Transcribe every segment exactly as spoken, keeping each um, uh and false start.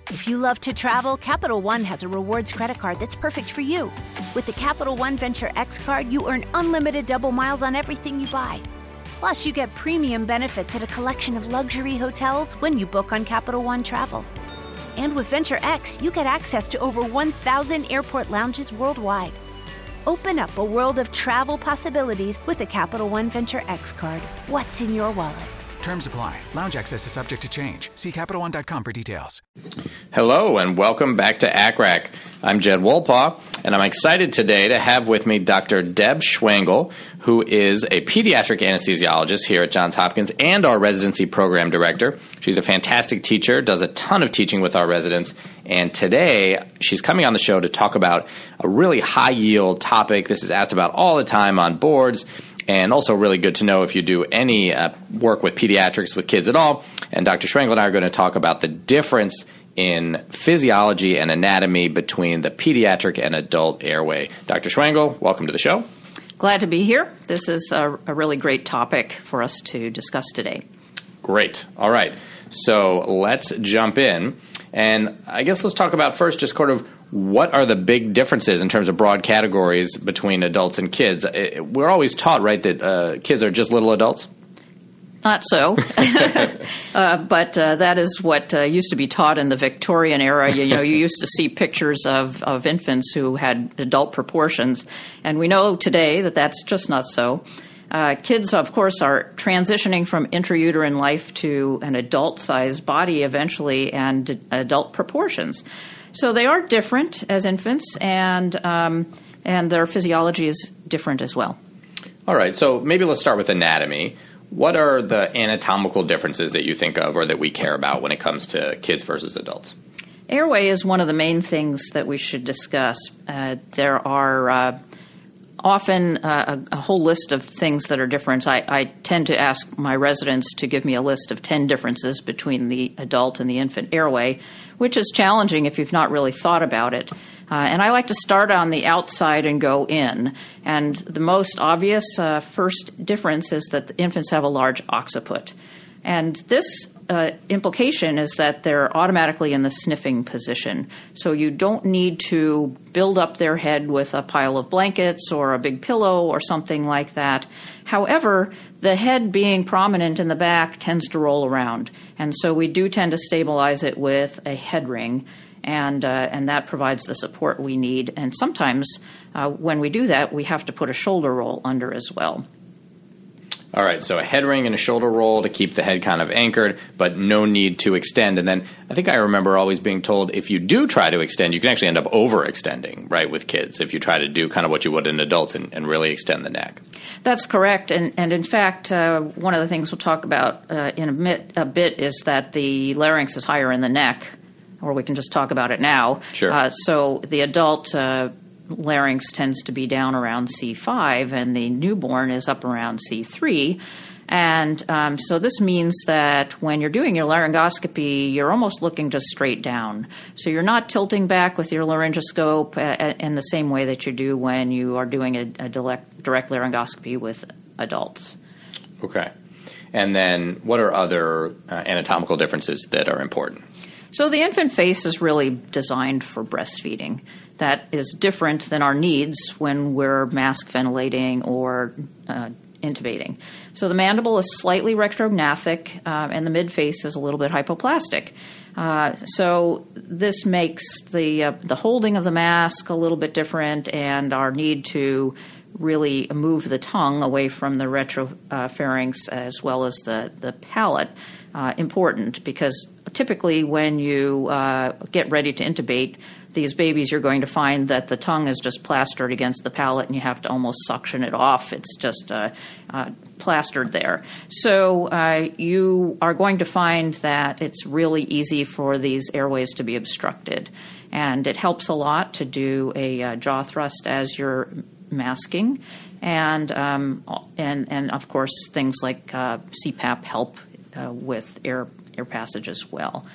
If you love to travel, Capital One has a rewards credit card that's perfect for you. With the Capital One Venture X card, you earn unlimited double miles on everything you buy. Plus, you get premium benefits at a collection of luxury hotels when you book on Capital One Travel. And with Venture X, you get access to over one thousand airport lounges worldwide. Open up a world of travel possibilities with the Capital One Venture X card. What's in your wallet? Terms apply. Lounge access is subject to change. See Capital One dot com for details. Hello and welcome back to A C R A C. I'm Jed Wolpaw, and I'm excited today to have with me Doctor Deb Schwengel, who is a pediatric anesthesiologist here at Johns Hopkins and our residency program director. She's a fantastic teacher, does a ton of teaching with our residents, and today she's coming on the show to talk about a really high-yield topic. This is asked about all the time on boards, and also really good to know if you do any uh, work with pediatrics, with kids at all. And Doctor Schwengel and I are going to talk about the difference in physiology and anatomy between the pediatric and adult airway. Doctor Schwengel, welcome to the show. Glad to be here. This is a, a really great topic for us to discuss today. Great. All right. So let's jump in. And I guess let's talk about first just sort of what are the big differences in terms of broad categories between adults and kids? We're always taught, right, that uh, kids are just little adults? Not so, uh, but uh, that is what uh, used to be taught in the Victorian era. You, you know, you used to see pictures of, of infants who had adult proportions, and we know today that that's just not so. Uh, kids, of course, are transitioning from intrauterine life to an adult-sized body eventually and adult proportions. So they are different as infants, and um, and their physiology is different as well. All right, so maybe let's start with anatomy. What are the anatomical differences that you think of or that we care about when it comes to kids versus adults? Airway is one of the main things that we should discuss. Uh, there are uh, often uh, a, a whole list of things that are different. I, I tend to ask my residents to give me a list of ten differences between the adult and the infant airway, which is challenging if you've not really thought about it. Uh, and I like to start on the outside and go in. And the most obvious uh, first difference is that the infants have a large occiput. And this uh, implication is that they're automatically in the sniffing position. So you don't need to build up their head with a pile of blankets or a big pillow or something like that. However, the head being prominent in the back tends to roll around. And so we do tend to stabilize it with a head ring. And uh, and that provides the support we need. And sometimes uh, when we do that, we have to put a shoulder roll under as well. All right, so a head ring and a shoulder roll to keep the head kind of anchored, but no need to extend. And then I think I remember always being told if you do try to extend, you can actually end up overextending, right, with kids, if you try to do kind of what you would in adults and, and really extend the neck. That's correct. And, and in fact, uh, one of the things we'll talk about uh, in a bit, a bit is that the larynx is higher in the neck, or we can just talk about it now. Sure. Uh, so the adult uh, larynx tends to be down around C five, and the newborn is up around C three. And um, so this means that when you're doing your laryngoscopy, you're almost looking just straight down. So you're not tilting back with your laryngoscope uh, in the same way that you do when you are doing a, a direct, direct laryngoscopy with adults. Okay. And then what are other uh, anatomical differences that are important? So the infant face is really designed for breastfeeding. That is different than our needs when we're mask ventilating or uh, intubating. So the mandible is slightly retrognathic, uh, and the midface is a little bit hypoplastic. Uh, so this makes the uh, the holding of the mask a little bit different, and our need to really move the tongue away from the retropharynx as well as the, the palate uh, important, because typically when you uh, get ready to intubate these babies, you're going to find that the tongue is just plastered against the palate and you have to almost suction it off. It's just uh, uh, plastered there. So uh, you are going to find that it's really easy for these airways to be obstructed. And it helps a lot to do a uh, jaw thrust as you're masking. And, um, and, and of course, things like uh, C PAP help uh, with air, air passage as well.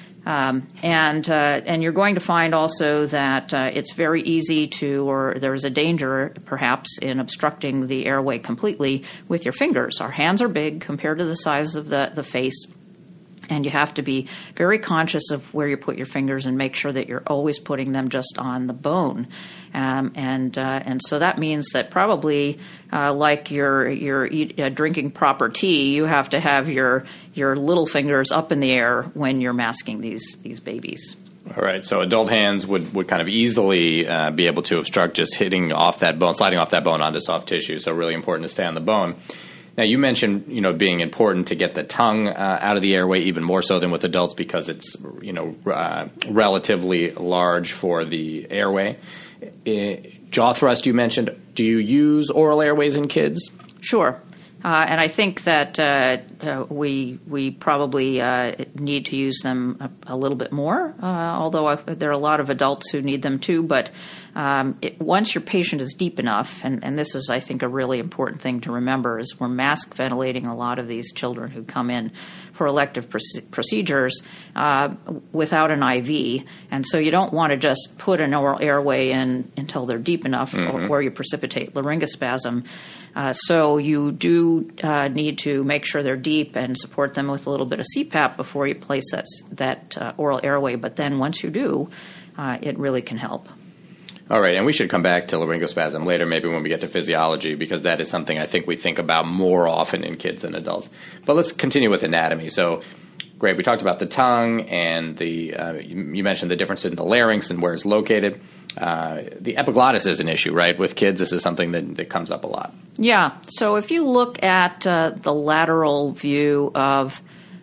Um, and uh, and you're going to find also that uh, it's very easy to, or there's a danger perhaps in obstructing the airway completely with your fingers. Our hands are big compared to the size of the, the face. And you have to be very conscious of where you put your fingers and make sure that you're always putting them just on the bone. Um, and uh, and so that means that probably uh, like you're, you're eat, uh, drinking proper tea, you have to have your your little fingers up in the air when you're masking these these babies. All right, so adult hands would, would kind of easily uh, be able to obstruct just hitting off that bone, sliding off that bone onto soft tissue, so really important to stay on the bone. Now, you mentioned, you know, being important to get the tongue uh, out of the airway, even more so than with adults because it's, you know, uh, relatively large for the airway. Uh, jaw thrust, you mentioned. Do you use oral airways in kids? Sure. Uh, and I think that uh, uh, we we probably uh, need to use them a, a little bit more, uh, although I, there are a lot of adults who need them too. But um, it, once your patient is deep enough, and, and this is, I think, a really important thing to remember, is we're mask ventilating a lot of these children who come in for elective proce- procedures uh, without an I V. And so you don't want to just put an oral airway in until they're deep enough mm-hmm. or, or you precipitate laryngospasm. Uh, so you do uh, need to make sure they're deep and support them with a little bit of C PAP before you place that, that uh, oral airway. But then once you do, uh, it really can help. All right, and we should come back to laryngospasm later, maybe when we get to physiology, because that is something I think we think about more often in kids than adults. But let's continue with anatomy. So, great, we talked about the tongue and the uh, you, you mentioned the difference in the larynx and where it's located. Uh, the epiglottis is an issue, right? With kids, this is something that, that comes up a lot. Yeah. So if you look at uh, the lateral view of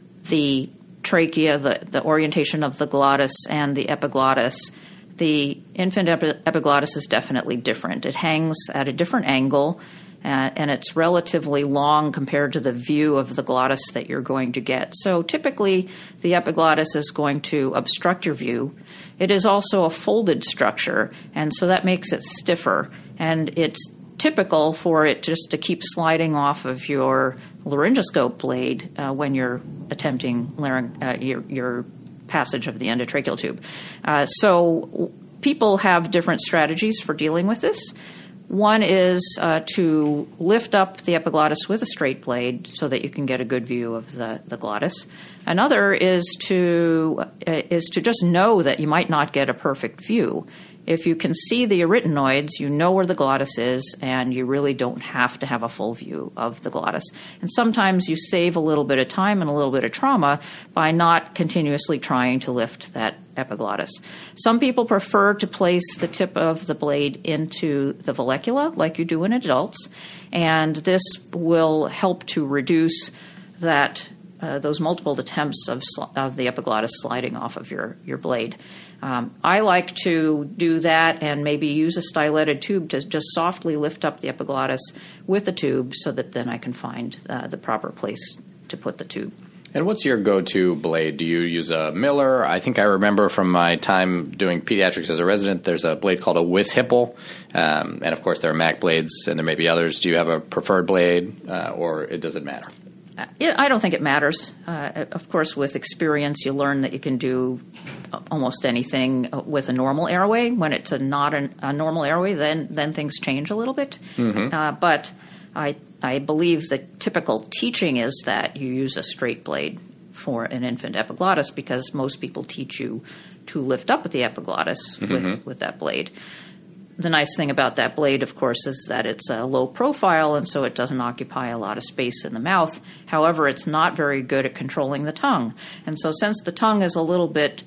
the trachea, the, the orientation of the glottis and the epiglottis, the infant epi- epiglottis is definitely different. It hangs at a different angle, uh, and it's relatively long compared to the view of the glottis that you're going to get. So typically, the epiglottis is going to obstruct your view. It is also a folded structure, and so that makes it stiffer. And it's typical for it just to keep sliding off of your laryngoscope blade uh, when you're attempting larynx- uh, your, your passage of the endotracheal tube. Uh, so people have different strategies for dealing with this. One is uh, to lift up the epiglottis with a straight blade so that you can get a good view of the, the glottis. Another is to uh, is to just know that you might not get a perfect view. If you can see the arytenoids, you know where the glottis is, and you really don't have to have a full view of the glottis. And sometimes you save a little bit of time and a little bit of trauma by not continuously trying to lift that epiglottis. Some people prefer to place the tip of the blade into the vallecula, like you do in adults, and this will help to reduce that uh, those multiple attempts of, of the epiglottis sliding off of your, your blade. Um, I like to do that and maybe use a styletted tube to just softly lift up the epiglottis with the tube so that then I can find uh, the proper place to put the tube. And what's your go-to blade? Do you use a Miller? I think I remember from my time doing pediatrics as a resident, there's a blade called a Wisshipple. Um, and, of course, there are Mac blades, and there may be others. Do you have a preferred blade, uh, or it doesn't matter? It, I don't think it matters. Uh, of course, with experience, you learn that you can do almost anything with a normal airway. When it's a not an, a normal airway, then then things change a little bit. Mm-hmm. Uh, but I I believe the typical teaching is that you use a straight blade for an infant epiglottis because most people teach you to lift up the epiglottis mm-hmm. with, with that blade. The nice thing about that blade, of course, is that it's a low profile, and so it doesn't occupy a lot of space in the mouth. However, it's not very good at controlling the tongue. And so since the tongue is a little bit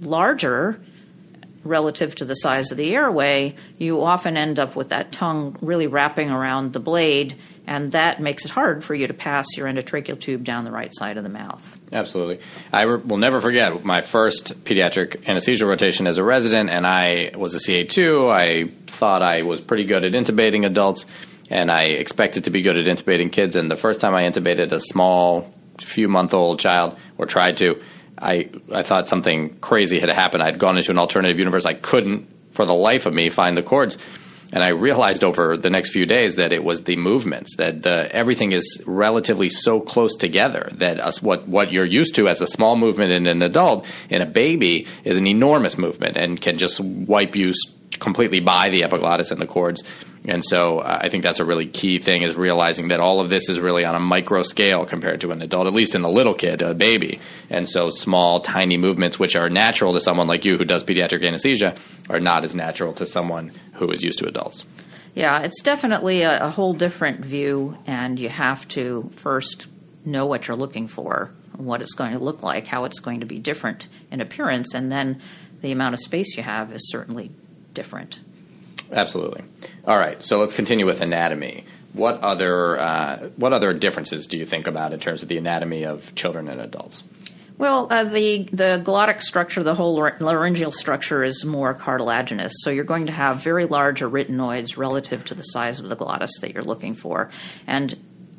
larger relative to the size of the airway, you often end up with that tongue really wrapping around the blade, and that makes it hard for you to pass your endotracheal tube down the right side of the mouth. Absolutely. I re- will never forget my first pediatric anesthesia rotation as a resident, and I was a C A two. I thought I was pretty good at intubating adults, and I expected to be good at intubating kids. And the first time I intubated a small, few-month-old child, or tried to, I, I thought something crazy had happened. I'd gone into an alternative universe. I couldn't, for the life of me, find the cords. And I realized over the next few days that it was the movements, that the, everything is relatively so close together that us, what, what you're used to as a small movement in an adult, in a baby, is an enormous movement and can just wipe you completely by the epiglottis and the cords. And so uh, I think that's a really key thing, is realizing that all of this is really on a micro scale compared to an adult, at least in a little kid, a baby. And so small, tiny movements, which are natural to someone like you who does pediatric anesthesia, are not as natural to someone who is used to adults. Yeah, it's definitely a, a whole different view, and you have to first know what you're looking for, what it's going to look like, how it's going to be different in appearance, and then the amount of space you have is certainly different. Absolutely. All right, so let's continue with anatomy. What other uh, what other differences do you think about in terms of the anatomy of children and adults? Well, uh, the the glottic structure, the whole laryngeal structure, is more cartilaginous. So you're going to have very large arytenoids relative to the size of the glottis that you're looking for. And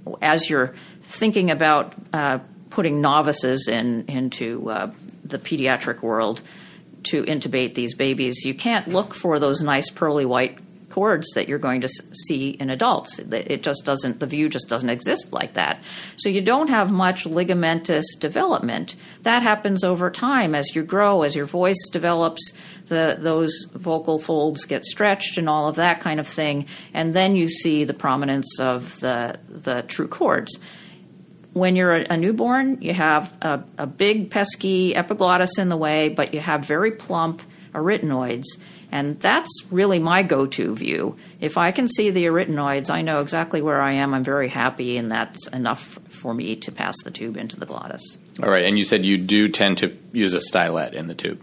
as you're thinking about uh, putting novices in into uh, the pediatric world to intubate these babies, you can't look for those nice pearly white cords that you're going to see in adults. It just doesn't, the view just doesn't exist like that. So you don't have much ligamentous development. That happens over time as you grow, as your voice develops, the, those vocal folds get stretched and all of that kind of thing, and then you see the prominence of the, the true cords. When you're a, a newborn, you have a, a big, pesky epiglottis in the way, but you have very plump arytenoids. And that's really my go-to view. If I can see the arytenoids, I know exactly where I am. I'm very happy, and that's enough for me to pass the tube into the glottis. All right, and you said you do tend to use a stylet in the tube.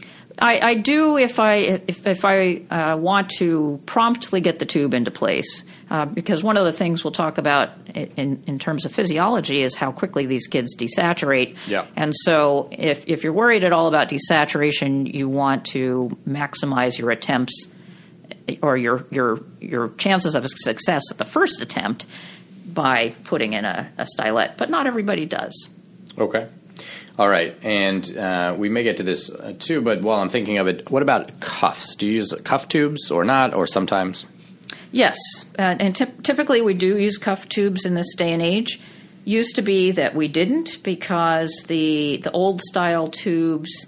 I, I do if I if, if I uh, want to promptly get the tube into place, uh, because one of the things we'll talk about in, in terms of physiology is how quickly these kids desaturate. Yeah. And so if, if you're worried at all about desaturation, you want to maximize your attempts or your your your chances of success at the first attempt by putting in a, a stylet, but not everybody does. Okay. All right, and uh, we may get to this uh, too, but while I'm thinking of it, what about cuffs? Do you use cuff tubes or not, or sometimes? Yes, uh, and t- typically we do use cuff tubes in this day and age. Used to be that we didn't, because the the old style tubes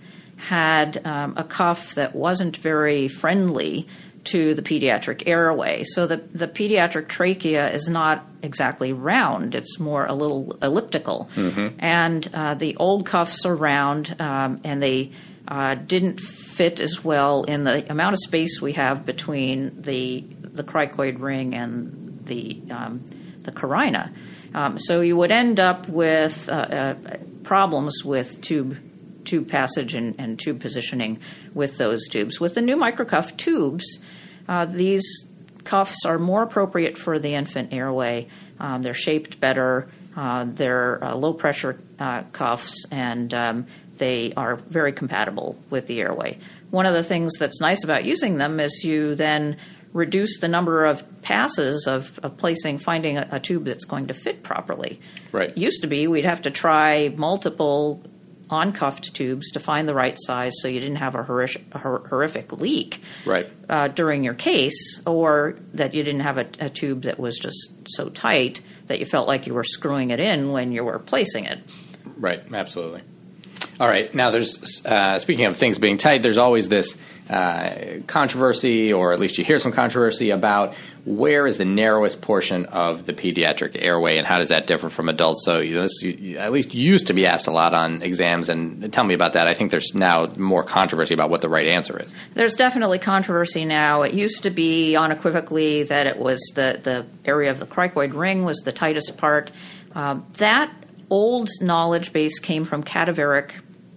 had um, a cuff that wasn't very friendly to the pediatric airway. So the, the pediatric trachea is not exactly round. It's more a little elliptical. Mm-hmm. And uh, the old cuffs are round, um, and they uh, didn't fit as well in the amount of space we have between the the cricoid ring and the um, the carina. Um, so you would end up with uh, uh, problems with tube tube passage and, and tube positioning with those tubes. With the new microcuff tubes, uh, these cuffs are more appropriate for the infant airway. Um, they're shaped better. Uh, they're uh, low-pressure uh, cuffs, and um, they are very compatible with the airway. One of the things that's nice about using them is you then reduce the number of passes of, of placing, finding a, a tube that's going to fit properly. Right. It used to be we'd have to try multiple on-cuffed tubes to find the right size so you didn't have a, hor- a horrific leak right. uh, during your case, or that you didn't have a, a tube that was just so tight that you felt like you were screwing it in when you were placing it. Right, absolutely. All right, now there's, uh, speaking of things being tight, there's always this uh, controversy, or at least you hear some controversy about where is the narrowest portion of the pediatric airway, and how does that differ from adults? So you know, this you, at least used to be asked a lot on exams, and tell me about that. I think there's now more controversy about what the right answer is. There's definitely controversy now. It used to be unequivocally that it was the, the area of the cricoid ring was the tightest part. Um, that old knowledge base came from cadaveric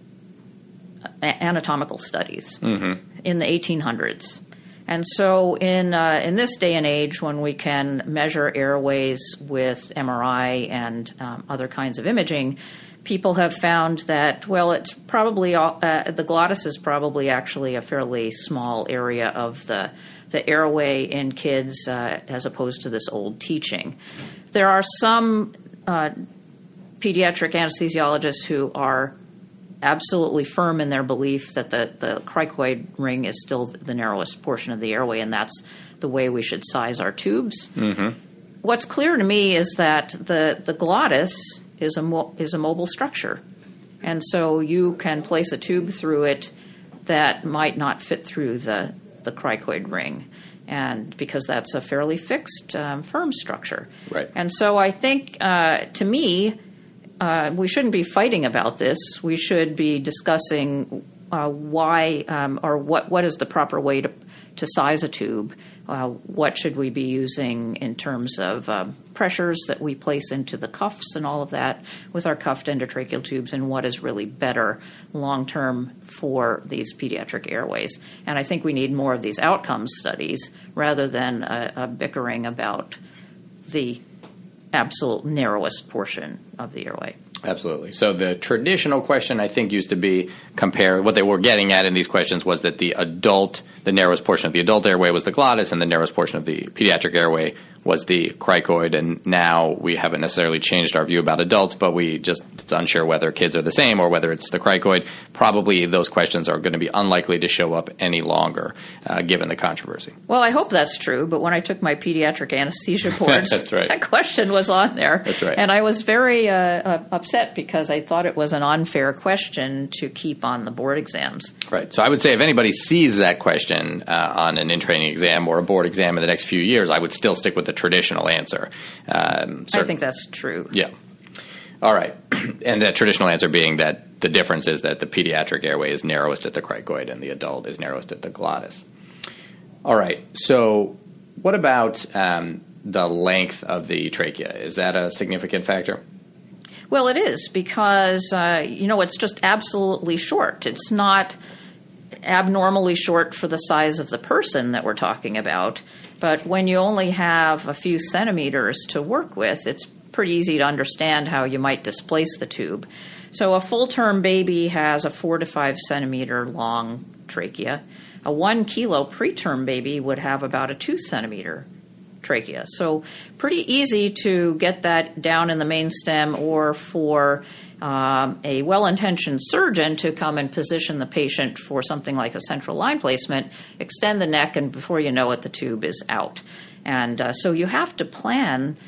anatomical studies mm-hmm. in the eighteen hundreds. And so in uh, in this day and age, when we can measure airways with M R I and um, other kinds of imaging, people have found that, well, it's probably all, uh, the glottis is probably actually a fairly small area of the the airway in kids uh, as opposed to this old teaching. There are some uh, pediatric anesthesiologists who are absolutely firm in their belief that the, the cricoid ring is still the narrowest portion of the airway, and that's the way we should size our tubes. Mm-hmm. What's clear to me is that the, the glottis is a mo- is a mobile structure, and so you can place a tube through it that might not fit through the, the cricoid ring. and because that's a fairly fixed, um, firm structure. Right. And so I think, uh, to me, uh, we shouldn't be fighting about this. We should be discussing uh, why um, or what what is the proper way to to size a tube. Uh, what should we be using in terms of uh, pressures that we place into the cuffs and all of that with our cuffed endotracheal tubes, and what is really better long-term for these pediatric airways. And I think we need more of these outcomes studies rather than a, a bickering about the absolute narrowest portion of the airway. Absolutely. So the traditional question, I think, used to be compare what they were getting at in these questions was that the adult, the narrowest portion of the adult airway was the glottis, and the narrowest portion of the pediatric airway was the cricoid. And now we haven't necessarily changed our view about adults, but we just it's unsure whether kids are the same or whether it's the cricoid. Probably those questions are going to be unlikely to show up any longer, uh, given the controversy. Well, I hope that's true, but when I took my pediatric anesthesia boards, That's right. that question was on there. That's right. And I was very uh, uh, upset because I thought it was an unfair question to keep on the board exams. Right. So I would say if anybody sees that question uh, on an in-training exam or a board exam in the next few years, I would still stick with the traditional answer. Um, I think that's true. Yeah. All right. And the traditional answer being that the difference is that the pediatric airway is narrowest at the cricoid and the adult is narrowest at the glottis. All right. So what about um, the length of the trachea? Is that a significant factor? Well, it is because, uh, you know, it's just absolutely short. It's not abnormally short for the size of the person that we're talking about. But when you only have a few centimeters to work with, it's pretty easy to understand how you might displace the tube. So a full-term baby has a four to five centimeter long trachea. A one kilo preterm baby would have about a two centimeter trachea. So pretty easy to get that down in the main stem, or for um, a well-intentioned surgeon to come and position the patient for something like a central line placement, extend the neck, and before you know it, the tube is out. And uh, so you have to plan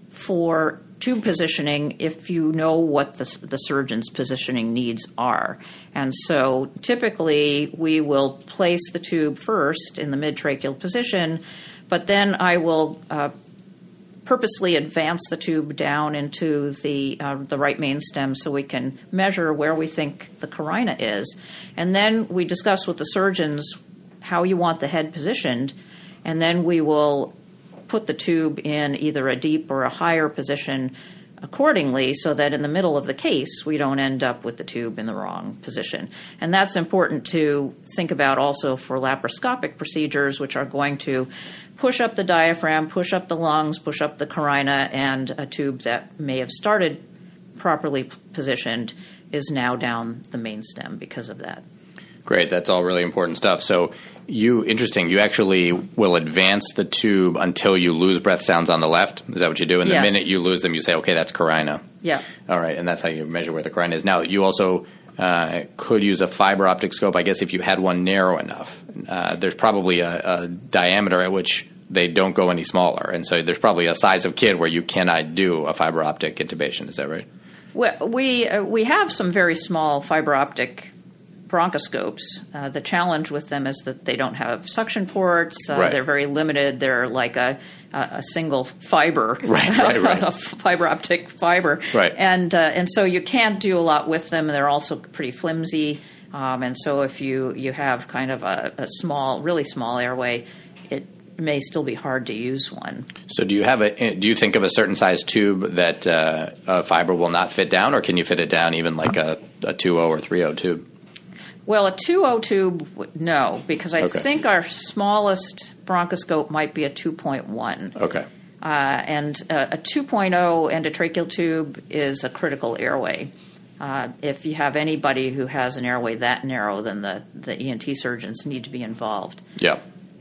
for tube positioning if you know what the, the surgeon's positioning needs are. And so typically we will place the tube first in the mid-tracheal position, but then I will uh, purposely advance the tube down into the uh, the right main stem so we can measure where we think the carina is. And then we discuss with the surgeons how you want the head positioned, and then we will put the tube in either a deep or a higher position accordingly, so that in the middle of the case we don't end up with the tube in the wrong position. And that's important to think about also for laparoscopic procedures, which are going to push up the diaphragm, push up the lungs, push up the carina, and a tube that may have started properly positioned is now down the main stem because of that. Great. That's all really important stuff. So you, interesting, you actually will advance the tube until you lose breath sounds on the left. Is that what you do? And the Yes. minute you lose them, you say, okay, that's carina. Yeah. All right. And that's how you measure where the carina is. Now, you also uh, could use a fiber optic scope, I guess, if you had one narrow enough. Uh, there's probably a, a diameter at which they don't go any smaller. And so there's probably a size of kid where you cannot do a fiber optic intubation. Is that right? Well, we, uh, we have some very small fiber optic bronchoscopes. Uh, the challenge with them is that they don't have suction ports. Uh, Right. They're very limited. They're like a, a, a single fiber, Right, right, right. a fiber optic fiber. Right. And, uh, and so you can't do a lot with them. They're also pretty flimsy. Um, and so if you, you have kind of a, a small, really small airway, it may still be hard to use one. So do you have a? Do you think of a certain size tube that uh, a fiber will not fit down, or can you fit it down even like a, a two oh or three oh tube? Well, a two oh tube, no, because I Okay. think our smallest bronchoscope might be a two point one. Okay. Uh, and uh, a two point oh endotracheal tube is a critical airway. Uh, if you have anybody who has an airway that narrow, then the, the E N T surgeons need to be involved. Yeah.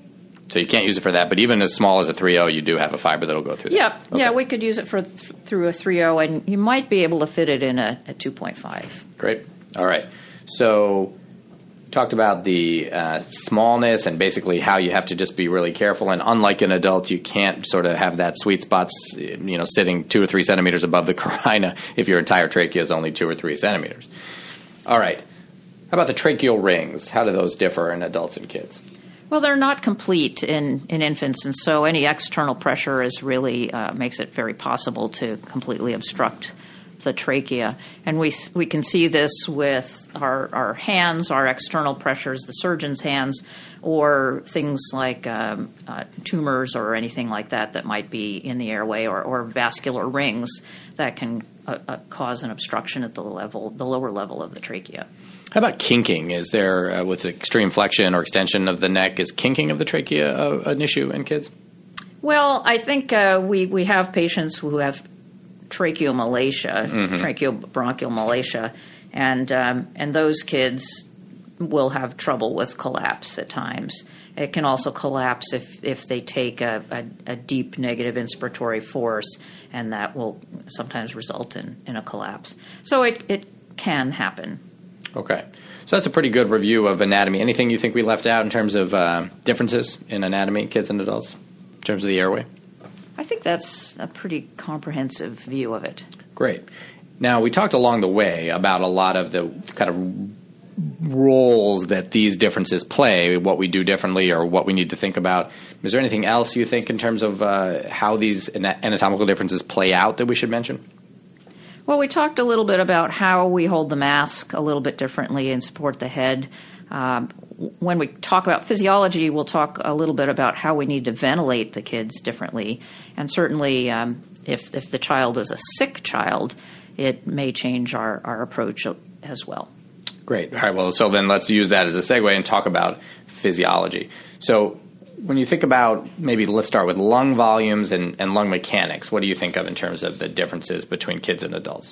So you can't use it for that, but even as small as a three oh, you do have a fiber that'll go through that. Yeah, Okay. yeah, we could use it for th- through a three oh, and you might be able to fit it in a, a two point five. Great. All right. So talked about the uh, smallness and basically how you have to just be really careful. And unlike an adult, you can't sort of have that sweet spot, you know, sitting two or three centimeters above the carina if your entire trachea is only two or three centimeters. All right. How about the tracheal rings? How do those differ in adults and kids? Well, they're not complete in, in infants, and so any external pressure is really uh, makes it very possible to completely obstruct the trachea. And we we can see this with our, our hands, our external pressures, the surgeon's hands, or things like um, uh, tumors or anything like that that might be in the airway, or, or vascular rings that can uh, uh, cause an obstruction at the level, the lower level of the trachea. How about kinking? Is there, uh, with extreme flexion or extension of the neck, is kinking of the trachea uh, an issue in kids? Well, I think uh, we, we have patients who have tracheomalacia, mm-hmm. tracheobronchial malacia, and um, and those kids will have trouble with collapse at times. It can also collapse if, if they take a, a, a deep negative inspiratory force, and that will sometimes result in, in a collapse. So it, it can happen. Okay. So that's a pretty good review of anatomy. Anything you think we left out in terms of uh, differences in anatomy, kids and adults, in terms of the airway? I think that's a pretty comprehensive view of it. Great. Now, we talked along the way about a lot of the kind of roles that these differences play, what we do differently or what we need to think about. Is there anything else you think in terms of uh, how these anatomical differences play out that we should mention? Well, we talked a little bit about how we hold the mask a little bit differently and support the head. Um, when we talk about physiology, we'll talk a little bit about how we need to ventilate the kids differently. And certainly, um, if, if the child is a sick child, it may change our, our approach as well. Great. All right. Well, so then let's use that as a segue and talk about physiology. So when you think about, maybe let's start with lung volumes and, and lung mechanics. What do you think of in terms of the differences between kids and adults?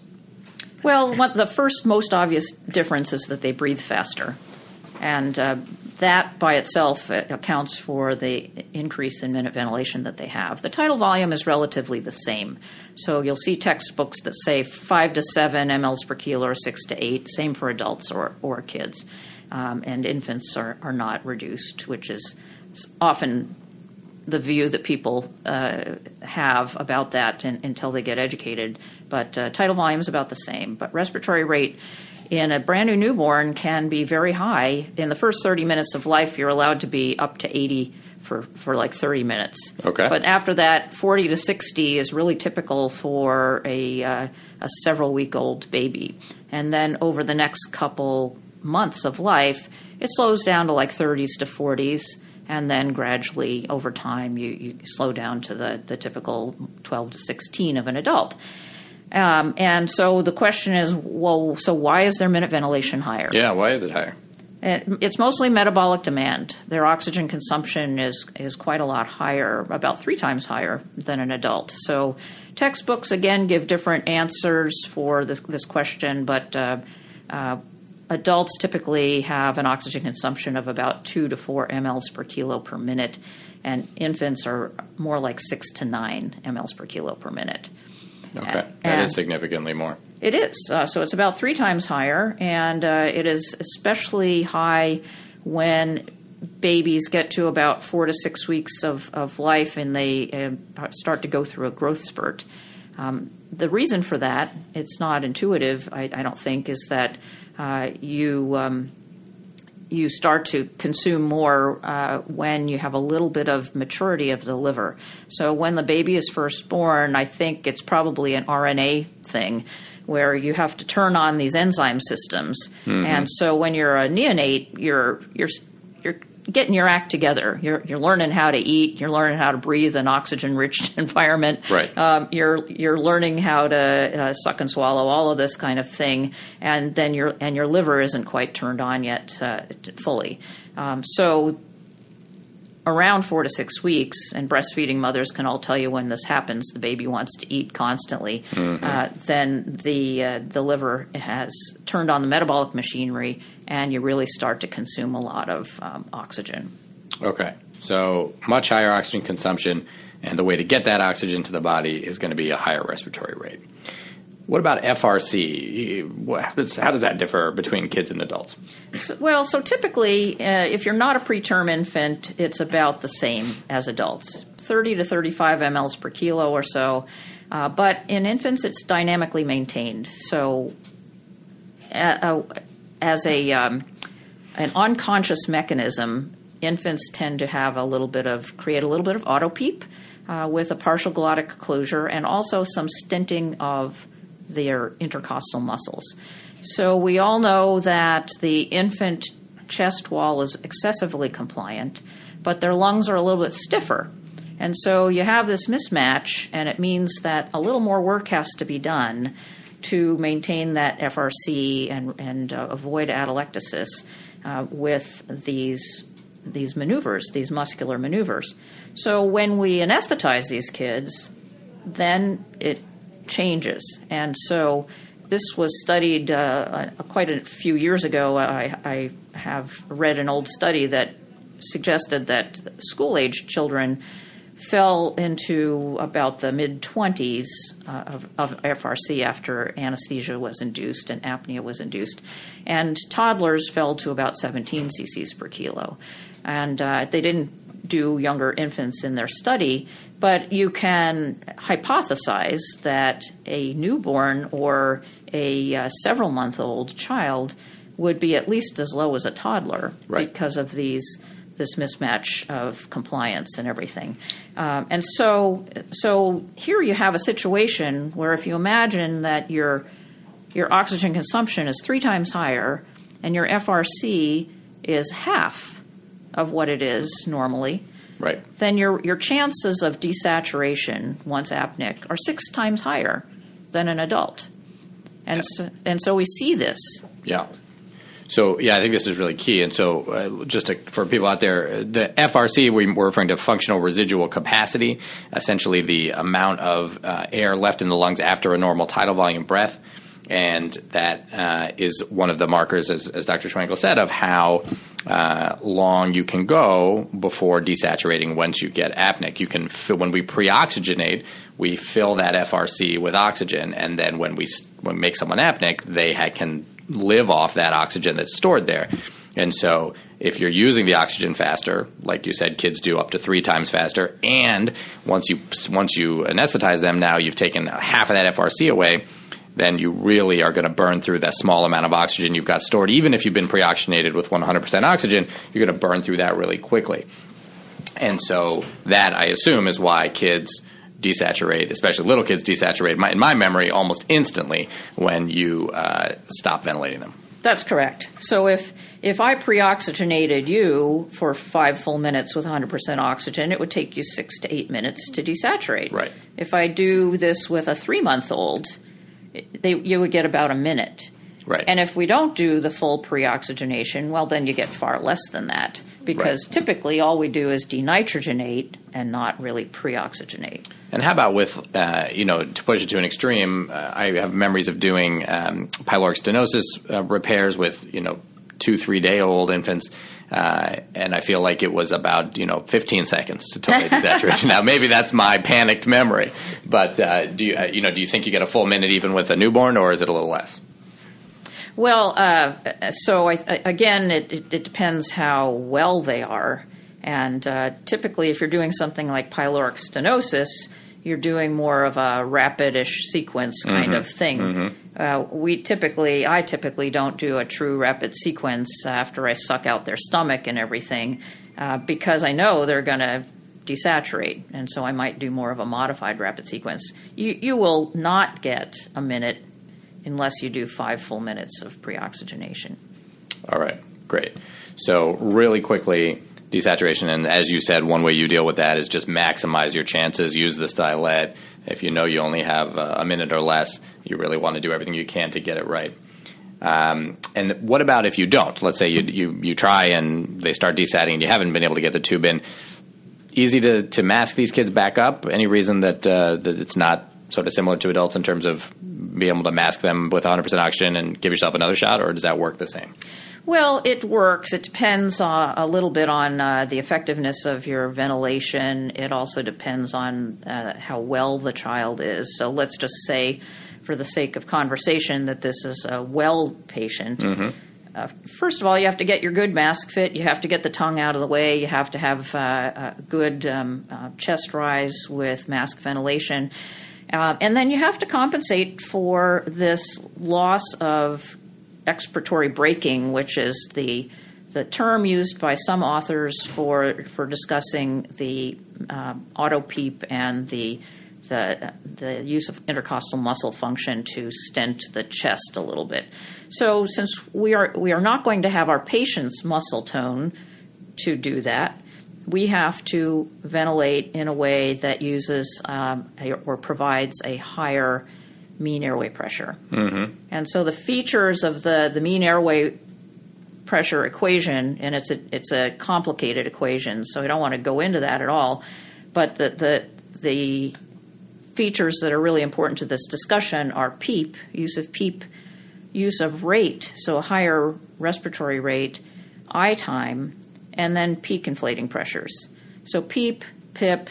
Well, what, the first most obvious difference is that they breathe faster. And uh, that by itself accounts for the increase in minute ventilation that they have. The tidal volume is relatively the same. So you'll see textbooks that say five to seven milliliters per kilo or six to eight, same for adults or, or kids. Um, and infants are, are not reduced, which is often the view that people uh, have about that in, until they get educated. But uh, tidal volume is about the same. But respiratory rate in a brand new newborn can be very high. In the first thirty minutes of life, you're allowed to be up to eighty for, for like thirty minutes. Okay. But after that, forty to sixty is really typical for a, uh, a several-week-old baby. And then over the next couple months of life, it slows down to like thirties to forties. And then gradually, over time, you, you slow down to the, the typical twelve to sixteen of an adult. Um, and so the question is, well, so why is their minute ventilation higher? Yeah, why is it higher? It, it's mostly metabolic demand. Their oxygen consumption is is quite a lot higher, about three times higher than an adult. So textbooks, again, give different answers for this, this question, but uh, uh, adults typically have an oxygen consumption of about two to four milliliters per kilo per minute, and infants are more like six to nine milliliters per kilo per minute. Okay, and, that is significantly more. It is. Uh, so it's about three times higher, and uh, it is especially high when babies get to about four to six weeks of, of life and they uh, start to go through a growth spurt. Um, the reason for that, it's not intuitive, I, I don't think, is that uh, you um, you start to consume more uh, when you have a little bit of maturity of the liver. So when the baby is first born, I think it's probably an R N A thing where you have to turn on these enzyme systems. Mm-hmm. And so when you're a neonate, you're you're you're getting your act together. You're you're learning how to eat. You're learning how to breathe an oxygen-rich environment. Right. Um, you're you're learning how to uh, suck and swallow, all of this kind of thing, and then your and your liver isn't quite turned on yet uh, fully. Um, so around four to six weeks, and breastfeeding mothers can all tell you when this happens. The baby wants to eat constantly. Mm-hmm. Uh, then the uh, the liver has turned on the metabolic machinery, and you really start to consume a lot of um, oxygen. Okay, so much higher oxygen consumption, and the way to get that oxygen to the body is going to be a higher respiratory rate. What about F R C? How does, how does that differ between kids and adults? So, well, so typically, uh, if you're not a preterm infant, it's about the same as adults, thirty to thirty-five milliliters per kilo or so. Uh, but in infants, it's dynamically maintained. So uh, uh, as a um, an unconscious mechanism, infants tend to have a little bit of, create a little bit of autopeep uh, with a partial glottic closure and also some stenting of their intercostal muscles. So we all know that the infant chest wall is excessively compliant, but their lungs are a little bit stiffer. And so you have this mismatch, and it means that a little more work has to be done to maintain that F R C and, and uh, avoid atelectasis uh, with these, these maneuvers, these muscular maneuvers. So when we anesthetize these kids, then it changes. And so this was studied uh, quite a few years ago. I, I have read an old study that suggested that school-age children fell into about the mid-twenties uh, of, of F R C after anesthesia was induced and apnea was induced. And toddlers fell to about seventeen cc's per kilo. And uh, they didn't do younger infants in their study, but you can hypothesize that a newborn or a uh, several-month-old child would be at least as low as a toddler right. because of these this mismatch of compliance and everything. Um, and so so here you have a situation where if you imagine that your your oxygen consumption is three times higher and your F R C is half of what it is normally, right. then your, your chances of desaturation once apneic are six times higher than an adult. And, yeah. so, and so we see this. Yeah. So, yeah, I think this is really key. And so uh, just to, for people out there, the F R C, we we're referring to functional residual capacity, essentially the amount of uh, air left in the lungs after a normal tidal volume breath. And that uh, is one of the markers, as, as Doctor Schwenkel said, of how uh, long you can go before desaturating once you get apneic. You can fill, when we pre-oxygenate, we fill that F R C with oxygen, and then when we when we make someone apneic, they ha- can live off that oxygen that's stored there. And so if you're using the oxygen faster, like you said, kids do up to three times faster, and once you once you anesthetize them, now you've taken half of that F R C away, then you really are going to burn through that small amount of oxygen you've got stored. Even if you've been pre-oxygenated with one hundred percent oxygen, you're going to burn through that really quickly. And so that, I assume, is why kids desaturate, especially little kids desaturate, in my memory, almost instantly when you uh, stop ventilating them. That's correct. So if if I pre-oxygenated you for five full minutes with one hundred percent oxygen, it would take you six to eight minutes to desaturate. Right. If I do this with a three-month-old, they, you would get about a minute. Right. And if we don't do the full pre-oxygenation, well, then you get far less than that, because right. typically all we do is denitrogenate and not really pre-oxygenate. And how about with, uh, you know, to push it to an extreme, uh, I have memories of doing um, pyloric stenosis uh, repairs with, you know, two, three-day-old infants, uh, and I feel like it was about, you know, fifteen seconds to totally desaturate. Now, maybe that's my panicked memory, but uh, do you, uh, you know, do you think you get a full minute even with a newborn, or is it a little less? Well, uh, so I, again, it, it, it depends how well they are. And uh, typically, if you're doing something like pyloric stenosis, you're doing more of a rapid-ish sequence kind mm-hmm. of thing. Mm-hmm. Uh, we typically, I typically don't do a true rapid sequence after I suck out their stomach and everything, uh, because I know they're going to desaturate. And so I might do more of a modified rapid sequence. You, you will not get a minute unless you do five full minutes of pre-oxygenation. All right, great. So really quickly, desaturation, and as you said, one way you deal with that is just maximize your chances, use the stylet. If you know you only have a minute or less, you really want to do everything you can to get it right. Um, and what about if you don't? Let's say you, you, you try and they start desatting and you haven't been able to get the tube in. Easy to, to mask these kids back up? Any reason that, uh, that it's not sort of similar to adults in terms of being able to mask them with one hundred percent oxygen and give yourself another shot, or does that work the same? Well, it works. It depends uh, a little bit on uh, the effectiveness of your ventilation. It also depends on uh, how well the child is. So let's just say, for the sake of conversation, that this is a well patient. Mm-hmm. Uh, first of all, you have to get your good mask fit. You have to get the tongue out of the way. You have to have uh, a good um, uh, chest rise with mask ventilation. Uh, and then you have to compensate for this loss of expiratory braking, which is the the term used by some authors for for discussing the uh, auto PEEP and the the the use of intercostal muscle function to stent the chest a little bit. So since we are we are not going to have our patient's muscle tone to do that, we have to ventilate in a way that uses um, a, or provides a higher mean airway pressure. Mm-hmm. And so the features of the, the mean airway pressure equation, and it's a it's a complicated equation, so I don't want to go into that at all, but the the the features that are really important to this discussion are PEEP, use of PEEP, use of rate, so a higher respiratory rate, I time, and then peak inflating pressures. So PEEP, PIP,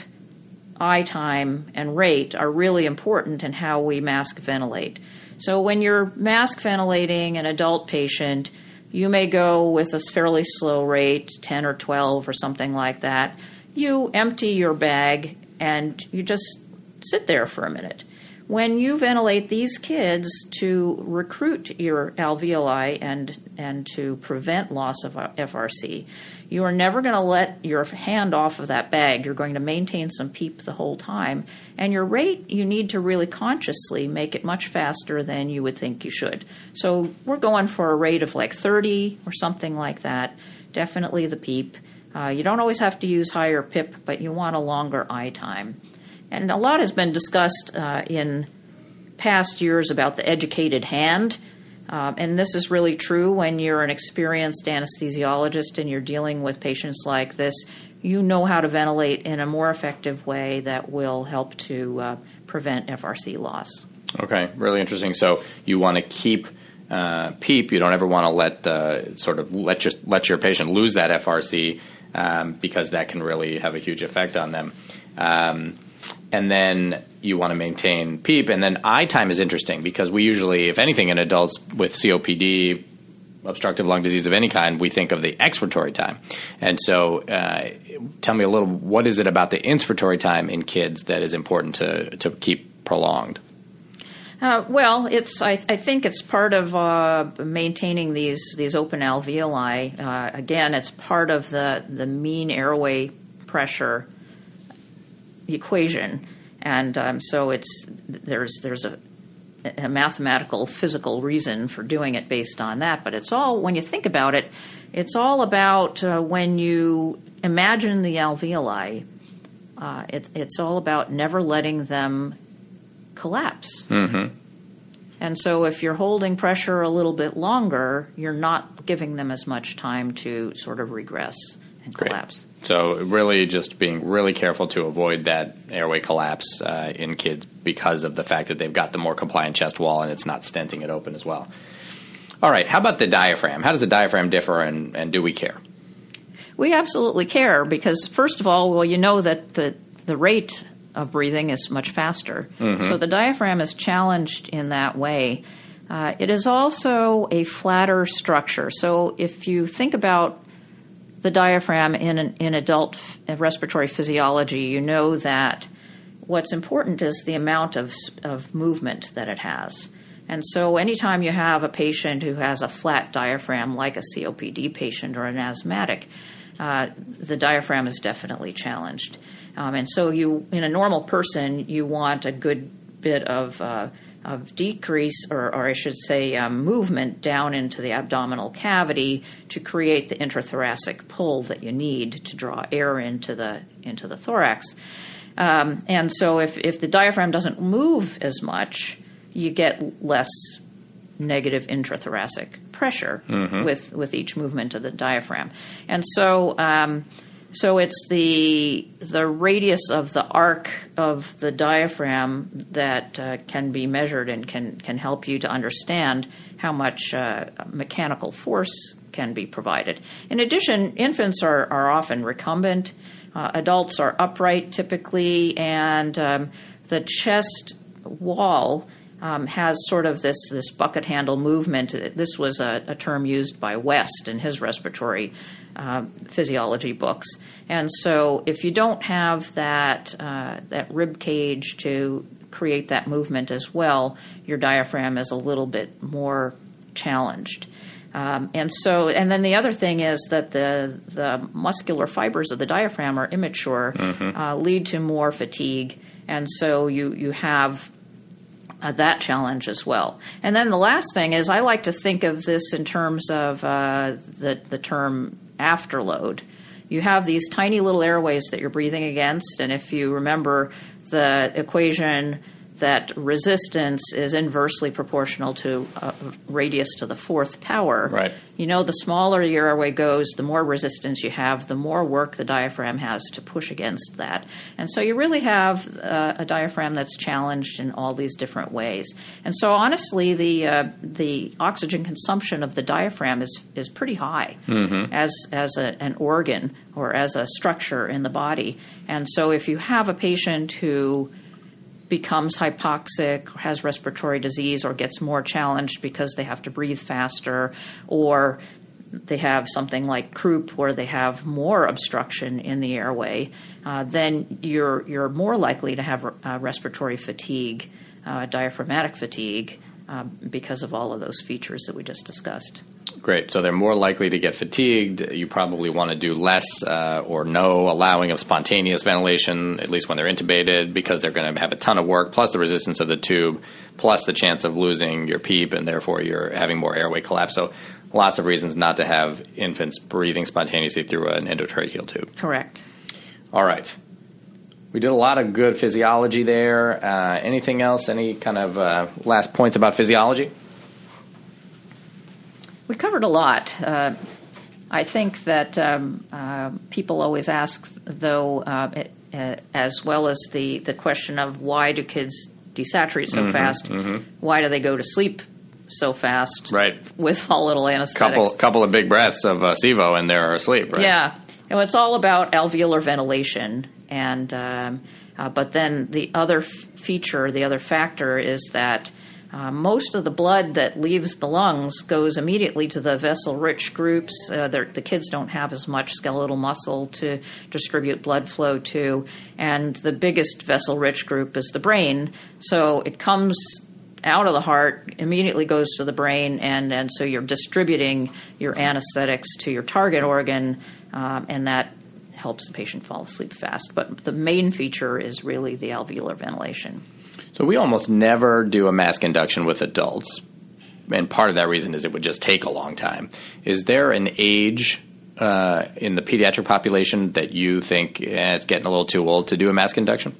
I time, and rate are really important in how we mask ventilate. So when you're mask ventilating an adult patient, you may go with a fairly slow rate, ten or twelve or something like that. You empty your bag and you just sit there for a minute. When you ventilate these kids to recruit your alveoli and and to prevent loss of F R C, you are never going to let your hand off of that bag. You're going to maintain some PEEP the whole time. And your rate, you need to really consciously make it much faster than you would think you should. So we're going for a rate of like thirty or something like that. Definitely the PEEP. Uh, you don't always have to use higher PIP, but you want a longer I time. And a lot has been discussed uh, in past years about the educated hand. Uh, and this is really true when you're an experienced anesthesiologist and you're dealing with patients like this. You know how to ventilate in a more effective way that will help to uh, prevent F R C loss. Okay, really interesting. So you want to keep uh, PEEP. You don't ever want to let the sort of let just let your patient lose that F R C um, because that can really have a huge effect on them. Um, And then you want to maintain PEEP. And then I time is interesting because we usually, if anything, in adults with C O P D, obstructive lung disease of any kind, we think of the expiratory time. And so uh, tell me a little, what is it about the inspiratory time in kids that is important to, to keep prolonged? Uh, well, it's. I, I think it's part of uh, maintaining these these open alveoli. Uh, again, it's part of the, the mean airway pressure equation, and um, so it's there's there's a, a mathematical physical reason for doing it based on that. But it's all, when you think about it, it's all about uh, when you imagine the alveoli. Uh, it, it's all about never letting them collapse. Mm-hmm. And so if you're holding pressure a little bit longer, you're not giving them as much time to sort of regress and collapse. Great. So really just being really careful to avoid that airway collapse uh, in kids because of the fact that they've got the more compliant chest wall and it's not stenting it open as well. All right, how about the diaphragm? How does the diaphragm differ, and, and do we care? We absolutely care because, first of all, well, you know that the, the rate of breathing is much faster. Mm-hmm. So the diaphragm is challenged in that way. Uh, it is also a flatter structure. So if you think about the diaphragm in an, in adult f- respiratory physiology, you know that what's important is the amount of of movement that it has. And so anytime you have a patient who has a flat diaphragm, like a C O P D patient or an asthmatic, uh, the diaphragm is definitely challenged. Um, and so you, in a normal person, you want a good bit of uh, of decrease, or, or I should say um, movement down into the abdominal cavity to create the intrathoracic pull that you need to draw air into the into the thorax. Um, and so if, if the diaphragm doesn't move as much, you get less negative intrathoracic pressure mm-hmm. with, with each movement of the diaphragm. And so um, so it's the the radius of the arc of the diaphragm that uh, can be measured and can, can help you to understand how much uh, mechanical force can be provided. In addition, infants are, are often recumbent. Uh, adults are upright typically, and um, the chest wall um, has sort of this, this bucket handle movement. This was a, a term used by West in his respiratory uh, physiology books. And so if you don't have that, uh, that rib cage to create that movement as well, your diaphragm is a little bit more challenged. Um, and so, and then the other thing is that the the muscular fibers of the diaphragm are immature, mm-hmm. uh, lead to more fatigue, and so you you have uh, that challenge as well. And then the last thing is, I like to think of this in terms of uh, the the term afterload. You have these tiny little airways that you're breathing against, and if you remember the equation that resistance is inversely proportional to uh, radius to the fourth power. Right. You know, the smaller your airway goes, the more resistance you have, the more work the diaphragm has to push against that. And so you really have uh, a diaphragm that's challenged in all these different ways. And so honestly, the uh, the oxygen consumption of the diaphragm is is pretty high mm-hmm. as as a, an organ or as a structure in the body. And so if you have a patient who becomes hypoxic, has respiratory disease, or gets more challenged because they have to breathe faster, or they have something like croup where they have more obstruction in the airway, uh, then you're you're more likely to have uh, respiratory fatigue, uh, diaphragmatic fatigue, uh, because of all of those features that we just discussed. Great. So they're more likely to get fatigued. You probably want to do less uh, or no allowing of spontaneous ventilation, at least when they're intubated, because they're going to have a ton of work, plus the resistance of the tube, plus the chance of losing your PEEP, and therefore you're having more airway collapse. So lots of reasons not to have infants breathing spontaneously through an endotracheal tube. Correct. All right. We did a lot of good physiology there. Uh, anything else? Any kind of uh, last points about physiology? We covered a lot. Uh, I think that um, uh, people always ask, though, uh, it, uh, as well as the, the question of why do kids desaturate so mm-hmm, fast? Mm-hmm. Why do they go to sleep so fast? Right. With volatile anesthetics. Couple couple of big breaths of uh, SIVO and they're asleep, right? Yeah. And it's all about alveolar ventilation. And um, uh, but then the other f- feature, the other factor is that Uh, most of the blood that leaves the lungs goes immediately to the vessel-rich groups. Uh, the kids don't have as much skeletal muscle to distribute blood flow to. And the biggest vessel-rich group is the brain. So it comes out of the heart, immediately goes to the brain, and, and so you're distributing your anesthetics to your target organ, um, and that helps the patient fall asleep fast. But the main feature is really the alveolar ventilation. So we almost never do a mask induction with adults, and part of that reason is it would just take a long time. Is there an age uh, in the pediatric population that you think eh, it's getting a little too old to do a mask induction?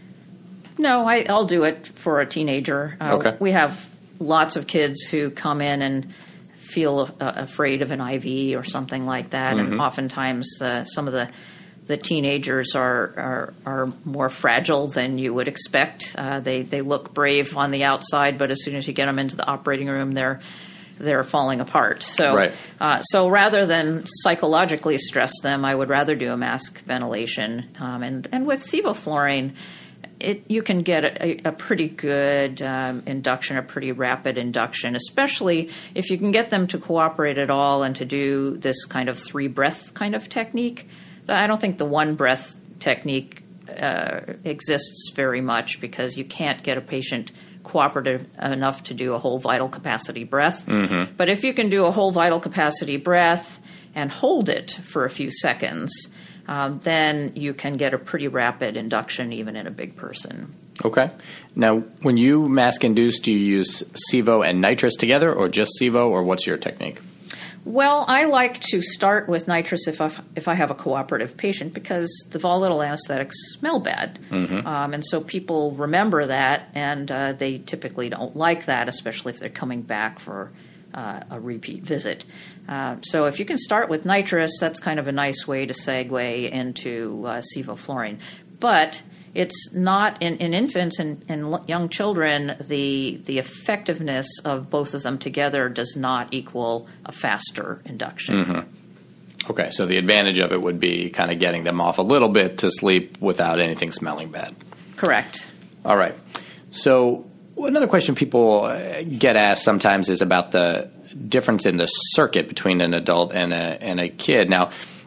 No, I, I'll do it for a teenager. Uh, okay. We have lots of kids who come in and feel uh, afraid of an I V or something like that, mm-hmm. and oftentimes uh, some of the The teenagers are, are are more fragile than you would expect. Uh, they they look brave on the outside, but as soon as you get them into the operating room, they're they're falling apart. So right. uh, so rather than psychologically stress them, I would rather do a mask ventilation. Um, and and with sevoflurane, it you can get a, a pretty good um, induction, a pretty rapid induction, especially if you can get them to cooperate at all and to do this kind of three breath kind of technique. I don't think the one breath technique uh, exists very much because you can't get a patient cooperative enough to do a whole vital capacity breath. Mm-hmm. But if you can do a whole vital capacity breath and hold it for a few seconds, um, then you can get a pretty rapid induction even in a big person. Okay. Now, when you mask induce, do you use SIVO and nitrous together or just SIVO, or what's your technique? Well, I like to start with nitrous if I, if I have a cooperative patient because the volatile anesthetics smell bad. Mm-hmm. Um, and so people remember that, and uh, they typically don't like that, especially if they're coming back for uh, a repeat visit. Uh, so if you can start with nitrous, that's kind of a nice way to segue into uh, sevoflurane. But it's not in, in infants and, and young children, the the effectiveness of both of them together does not equal a faster induction. Mm-hmm. Okay, so the advantage of it would be kind of getting them off a little bit to sleep without anything smelling bad. Correct. All right. So another question people get asked sometimes is about the difference in the circuit between an adult and a and a kid. Now,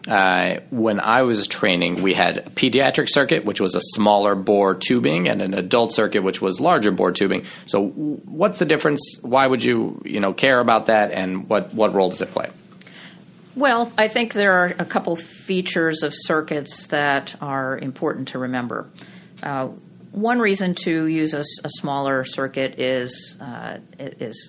Uh, when I was training, we had a pediatric circuit, which was a smaller bore tubing, and an adult circuit, which was larger bore tubing. So what's the difference? Why would you, you know, care about that, and what, what role does it play? Well, I think there are a couple features of circuits that are important to remember. Uh, one reason to use a, a smaller circuit is uh, is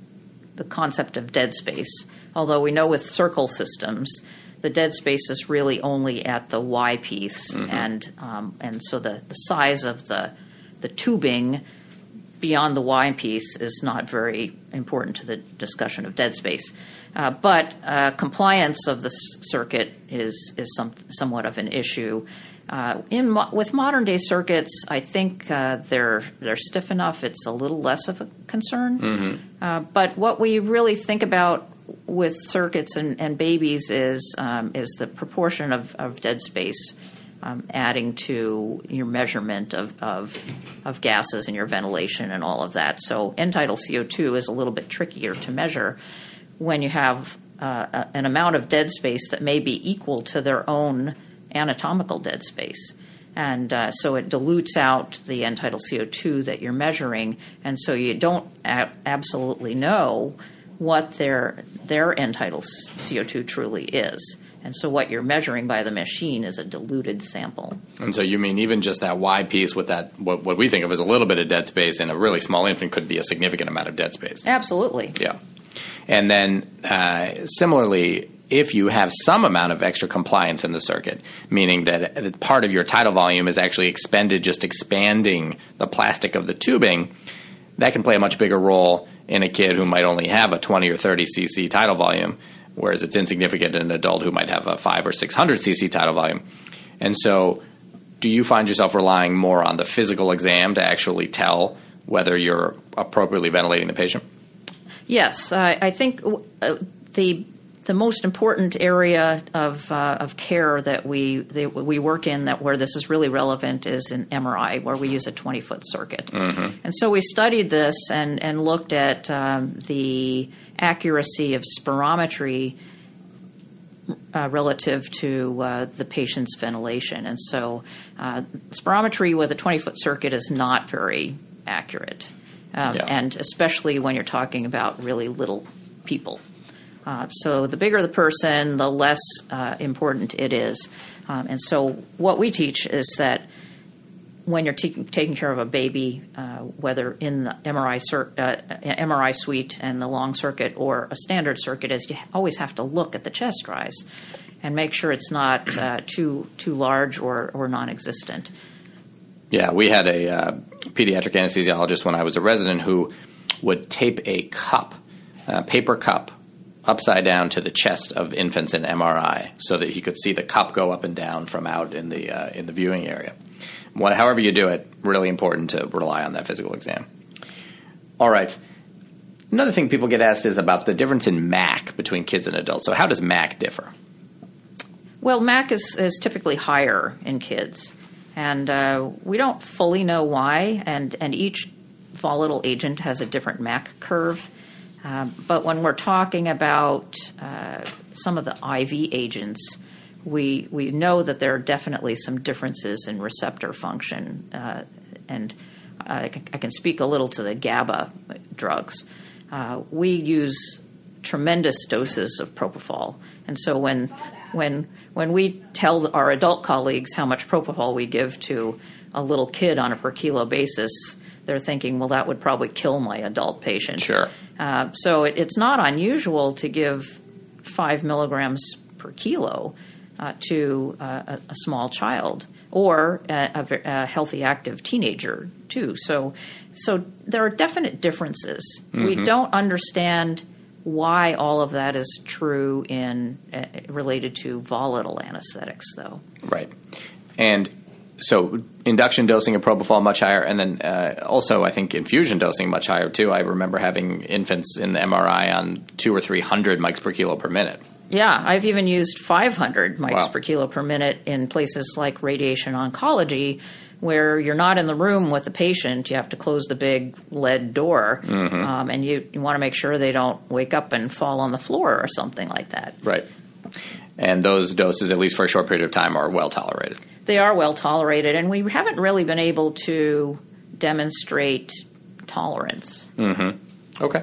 the concept of dead space. Although we know with circle systems, the dead space is really only at the Y piece, mm-hmm. and um, and so the, the size of the the tubing beyond the Y piece is not very important to the discussion of dead space. Uh, but uh, compliance of the s- circuit is is some, somewhat of an issue. Uh, in mo- with modern day circuits, I think uh, they're they're stiff enough. It's a little less of a concern. Mm-hmm. Uh, but what we really think about with circuits and, and babies is um, is the proportion of, of dead space um, adding to your measurement of, of of gases and your ventilation and all of that. So end-tidal C O two is a little bit trickier to measure when you have uh, a, an amount of dead space that may be equal to their own anatomical dead space. And uh, so it dilutes out the end-tidal C O two that you're measuring, and so you don't a- absolutely know what their their end-tidal C O two truly is. And so what you're measuring by the machine is a diluted sample. And so you mean even just that Y piece with that, what, what we think of as a little bit of dead space in a really small infant could be a significant amount of dead space. Absolutely. Yeah. And then uh, similarly, if you have some amount of extra compliance in the circuit, meaning that part of your tidal volume is actually expended just expanding the plastic of the tubing, that can play a much bigger role in a kid who might only have a twenty or thirty cc tidal volume, whereas it's insignificant in an adult who might have a five or six hundred cc tidal volume. And so do you find yourself relying more on the physical exam to actually tell whether you're appropriately ventilating the patient? Yes. I, I think uh, the the most important area of uh, of care that we that we work in, that where this is really relevant, is in M R I, where we use a twenty-foot circuit. Mm-hmm. And so we studied this and, and looked at um, the accuracy of spirometry uh, relative to uh, the patient's ventilation. And so uh, spirometry with a twenty-foot circuit is not very accurate, um, yeah. and especially when you're talking about really little people. Uh, so the bigger the person, the less uh, important it is. Um, and so what we teach is that when you're t- taking care of a baby, uh, whether in the M R I cir- uh, M R I suite and the long circuit or a standard circuit, is you always have to look at the chest rise and make sure it's not uh, too too large or, or non-existent. Yeah, we had a uh, pediatric anesthesiologist when I was a resident who would tape a cup, a paper cup, upside down to the chest of infants in M R I so that he could see the cup go up and down from out in the uh, in the viewing area. What, however you do it, really important to rely on that physical exam. All right. Another thing people get asked is about the difference in M A C between kids and adults. So how does M A C differ? Well, M A C is, is typically higher in kids, and uh, we don't fully know why, and, and each volatile agent has a different M A C curve. Um, but when we're talking about uh, some of the I V agents, we we know that there are definitely some differences in receptor function, uh, and I can, I can speak a little to the GABA drugs. Uh, we use tremendous doses of propofol, and so when when when we tell our adult colleagues how much propofol we give to a little kid on a per kilo basis, they're thinking, well, that would probably kill my adult patient. Sure. Uh, so it, it's not unusual to give five milligrams per kilo uh, to uh, a, a small child or a, a, a healthy, active teenager too. So, so there are definite differences. Mm-hmm. We don't understand why all of that is true in uh, related to volatile anesthetics, though. Right, and so induction dosing of propofol much higher, and then uh, also I think infusion dosing much higher too. I remember having infants in the M R I on two or three hundred mics per kilo per minute. Yeah, I've even used five hundred mics Wow. per kilo per minute in places like radiation oncology, where you're not in the room with the patient. You have to close the big lead door, mm-hmm. um, and you, you want to make sure they don't wake up and fall on the floor or something like that. Right. and those doses, at least for a short period of time, are well tolerated. They are well tolerated, and we haven't really been able to demonstrate tolerance. Mm-hmm. Okay.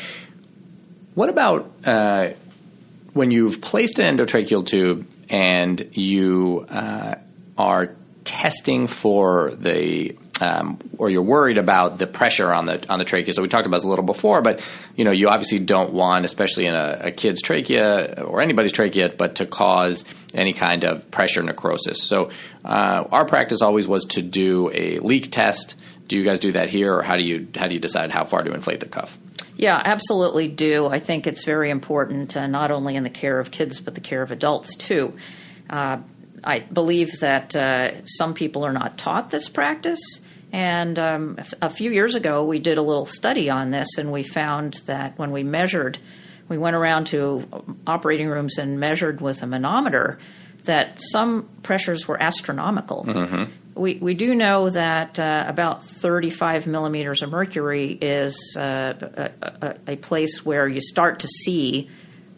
What about uh, when you've placed an endotracheal tube and you uh, are testing for the um, or you're worried about the pressure on the on the trachea? So we talked about this a little before, but you know you obviously don't want, especially in a, a kid's trachea or anybody's trachea, but to cause any kind of pressure necrosis. So uh, our practice always was to do a leak test. Do you guys do that here, or how do you how do you decide how far to inflate the cuff? Yeah, absolutely do. I think it's very important, uh, not only in the care of kids, but the care of adults, too. Uh, I believe that uh, some people are not taught this practice. And um, a few years ago, we did a little study on this, and we found that when we measured, we went around to operating rooms and measured with a manometer, that some pressures were astronomical. Mm-hmm. We we do know that uh, about thirty-five millimeters of mercury is uh, a, a, a place where you start to see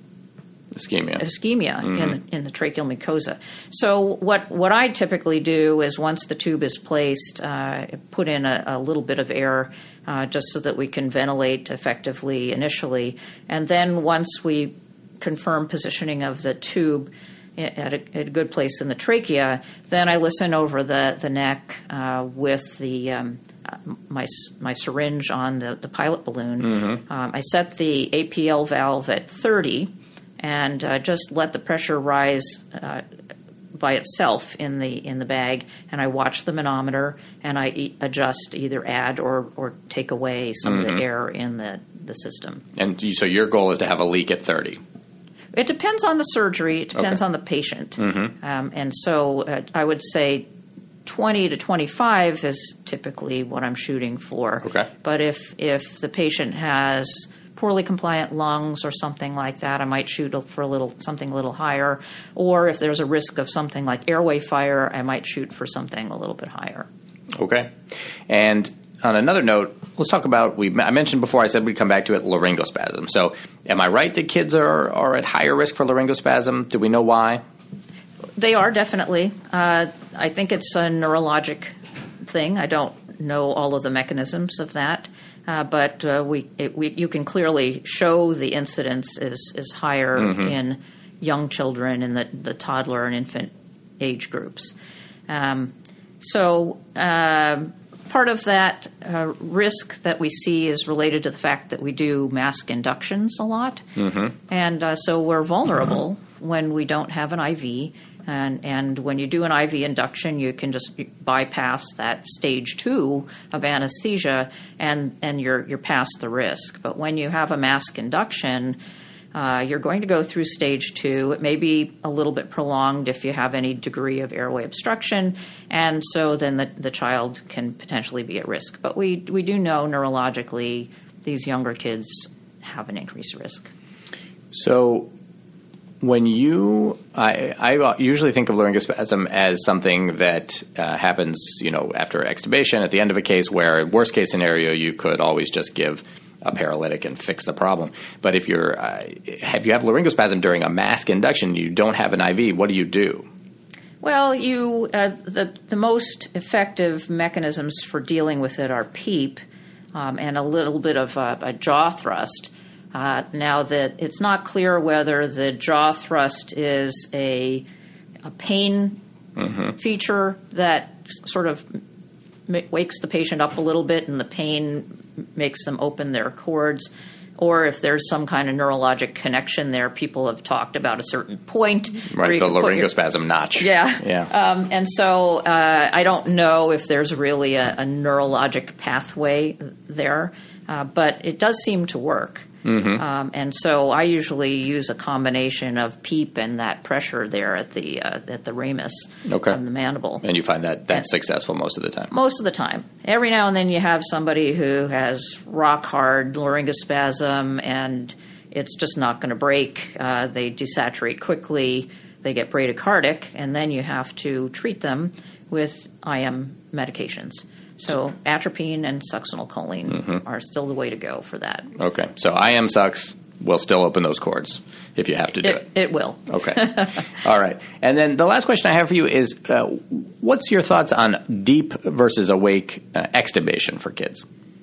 ischemia, ischemia mm-hmm. in the in the tracheal mucosa. So what what I typically do is once the tube is placed, uh, put in a, a little bit of air uh, just so that we can ventilate effectively initially, and then once we confirm positioning of the tube At a, at a good place in the trachea, then I listen over the the neck uh, with the um, my my syringe on the, the pilot balloon. Mm-hmm. Um, I set the A P L valve at thirty, and uh, just let the pressure rise uh, by itself in the in the bag. And I watch the manometer, and I e- adjust, either add or or take away some mm-hmm. of the air in the the system. And you, so your goal is to have a leak at thirty. It depends on the surgery. It depends okay. on the patient. Mm-hmm. Um, and so uh, I would say twenty to twenty-five is typically what I'm shooting for. Okay. But if, if the patient has poorly compliant lungs or something like that, I might shoot for a little something a little higher. Or if there's a risk of something like airway fire, I might shoot for something a little bit higher. Okay. And on another note, let's talk about, we I mentioned before, I said we'd come back to it, laryngospasm. So am I right that kids are, are at higher risk for laryngospasm? Do we know why? They are, definitely. Uh, I think it's a neurologic thing. I don't know all of the mechanisms of that. Uh, but uh, we, it, we you can clearly show the incidence is, is higher mm-hmm. in young children in the, the toddler and infant age groups. Um, so... Uh, Part of that uh, risk that we see is related to the fact that we do mask inductions a lot. Mm-hmm. And uh, so we're vulnerable mm-hmm. when we don't have an I V. And, and when you do an I V induction, you can just bypass that stage two of anesthesia, and, and you're, you're past the risk. But when you have a mask induction, Uh, you're going to go through stage two. It may be a little bit prolonged if you have any degree of airway obstruction, and so then the, the child can potentially be at risk. But we we do know neurologically these younger kids have an increased risk. So when you, I, I usually think of laryngospasm as something that uh, happens, you know, after extubation at the end of a case, where worst case scenario you could always just give a paralytic and fix the problem. But if you're, uh, if you have laryngospasm during a mask induction, you don't have an I V, what do you do? Well, you uh, the the most effective mechanisms for dealing with it are PEEP um, and a little bit of a, a jaw thrust. Uh, now that it's not clear whether the jaw thrust is a a pain mm-hmm. feature that sort of wakes the patient up a little bit and the pain makes them open their cords, or if there's some kind of neurologic connection there. People have talked about a certain point. Right, the laryngospasm your, notch. Yeah. yeah. Um, and so uh, I don't know if there's really a, a neurologic pathway there, uh, but it does seem to work. Mm-hmm. Um, and so I usually use a combination of PEEP and that pressure there at the uh, at the ramus, okay. um, the mandible. And you find that that's and successful most of the time? Most of the time. Every now and then you have somebody who has rock-hard laryngospasm and it's just not going to break. Uh, they desaturate quickly. They get bradycardic, and then you have to treat them with I M medications. So atropine and succinylcholine mm-hmm. are still the way to go for that. Okay. So I M sucks, will still open those cords if you have to do it. It, it will. Okay. All right. And then the last question I have for you is, uh, what's your thoughts on deep versus awake uh, extubation for kids?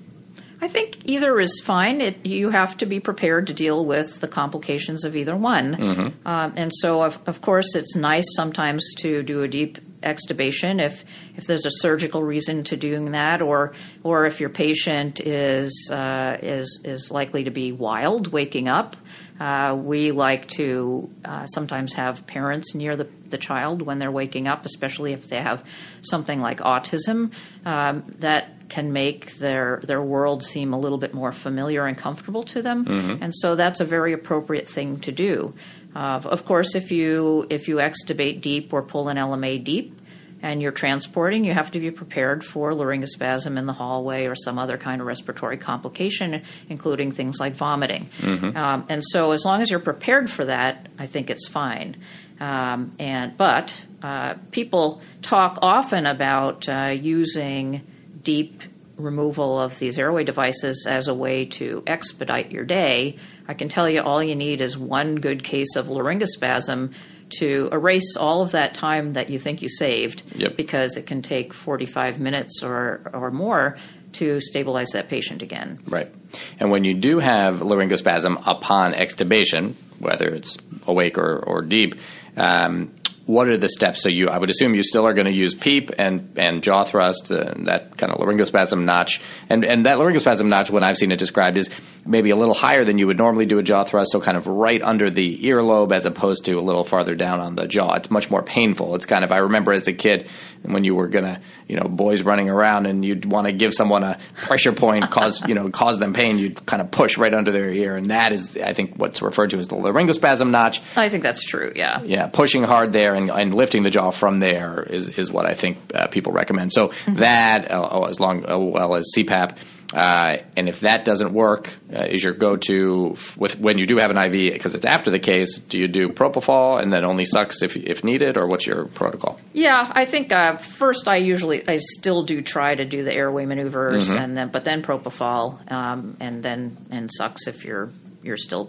I think either is fine. It, you have to be prepared to deal with the complications of either one. Mm-hmm. Um, and so, of, of course, it's nice sometimes to do a deep extubation if if there's a surgical reason to doing that, or or if your patient is uh, is is likely to be wild, waking up. Uh, we like to uh, sometimes have parents near the, the child when they're waking up, especially if they have something like autism, um, that can make their their world seem a little bit more familiar and comfortable to them. Mm-hmm. And so that's a very appropriate thing to do. Uh, of course, if you if you extubate deep or pull an L M A deep and you're transporting, you have to be prepared for laryngospasm in the hallway or some other kind of respiratory complication, including things like vomiting. Mm-hmm. Um, and so as long as you're prepared for that, I think it's fine. Um, and But uh, people talk often about uh, using deep removal of these airway devices as a way to expedite your day. I can tell you all you need is one good case of laryngospasm to erase all of that time that you think you saved, yep. because it can take forty-five minutes or, or more to stabilize that patient again. Right. And when you do have laryngospasm upon extubation, whether it's awake or, or deep, um, what are the steps? So you, I would assume you still are going to use PEEP and, and jaw thrust, uh, that kind of laryngospasm notch. And, and that laryngospasm notch, when I've seen it described, is maybe a little higher than you would normally do a jaw thrust, so kind of right under the earlobe as opposed to a little farther down on the jaw. It's much more painful. It's kind of, I remember as a kid when you were going to, you know, boys running around and you'd want to give someone a pressure point, cause, you know, cause them pain, you'd kind of push right under their ear. And that is, I think, what's referred to as the laryngospasm notch. I think that's true, yeah. Yeah, pushing hard there and, and lifting the jaw from there is, is what I think uh, people recommend. So mm-hmm. that, uh, as long uh, well as C PAP, uh, and if that doesn't work, uh, is your go-to f- with when you do have an I V, because it's after the case, do you do propofol and then only sucks if if needed, or what's your protocol? Yeah, I think uh, first I usually I still do try to do the airway maneuvers, mm-hmm. and then but then propofol, um, and then and sucks if you're you're still